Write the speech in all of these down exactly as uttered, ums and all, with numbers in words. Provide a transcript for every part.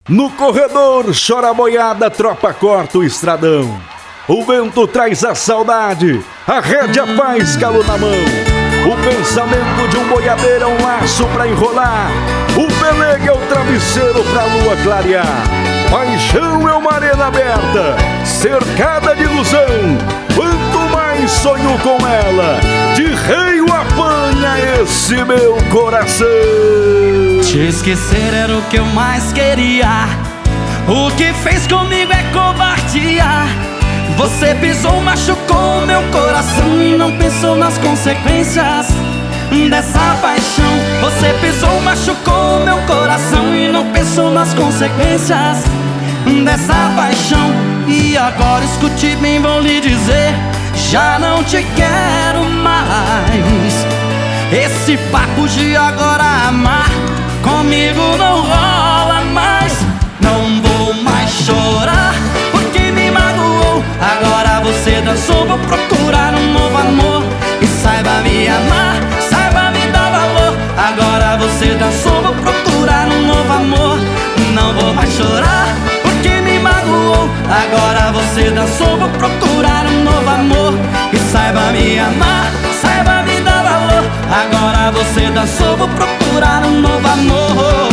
No corredor chora a boiada, tropa corta o estradão. O vento traz a saudade, a rédea faz calo na mão. O pensamento de um boiadeiro é um laço pra enrolar. O pelego é o travesseiro pra lua clarear. Paixão é uma arena aberta, cercada de ilusão. Quanto mais sonho com ela, de rei apanha esse meu coração. Te esquecer era o que eu mais queria. O que fez comigo é covardia. Você pisou, machucou meu coração e não pensou nas consequências dessa paixão. Você pisou, machucou meu coração e não pensou nas consequências dessa paixão. E agora escute bem, vou lhe dizer, já não te quero mais. Esse papo de agora amar comigo não rola mais. Não vou mais chorar porque me magoou. Agora você dançou, vou procurar um novo amor. E saiba me amar, saiba me dar valor. Agora você dançou, vou procurar um novo amor. Não vou mais chorar porque me magoou. Agora você dançou, vou procurar um novo amor. E saiba me amar, saiba me dar valor. Agora você dançou, vou procurar um novo amor.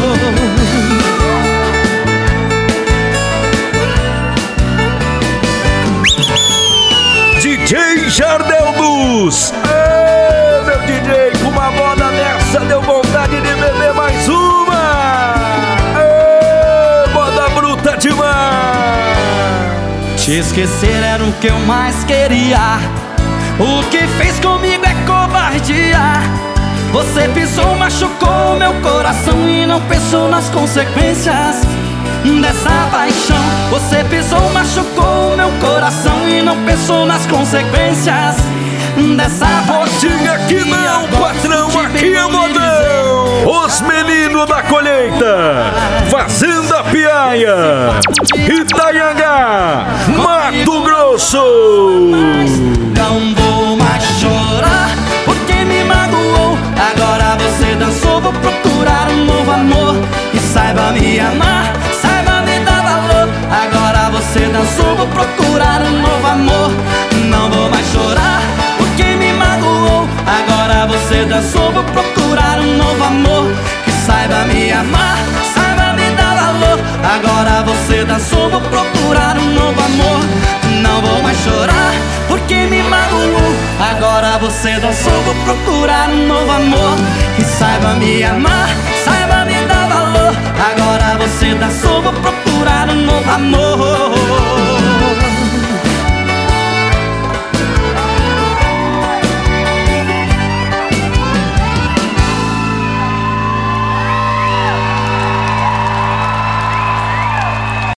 D J Jardel Luz. Ê, meu D J, com uma moda dessa deu vontade de beber mais uma. Ê, moda bruta demais. Te esquecer era o que eu mais queria. O que fez comigo é covardia. Você pisou, machucou meu coração e não pensou nas consequências dessa paixão. Você pisou, machucou meu coração e não pensou nas consequências dessa paixão. Diga que não, patrão, aqui é modão. Os meninos da colheita, Fazenda Piaia, Itanhangá, Mato Grosso. Não vou mais chorar porque me magoou. Agora você dançou, vou procurar um novo amor. E saiba me amar, saiba me dar valor. Agora você dançou, vou procurar um novo amor. Não vou mais chorar porque me magoou. Agora você dançou, vou procurar um novo amor. Que saiba me amar, saiba me dar valor. Agora você dançou, vou procurar um novo amor. Não vou mais chorar porque me magoou. Agora você dançou, vou procurar um novo amor. Que saiba me amar, saiba me dar valor. Agora você dançou, vou procurar um novo amor.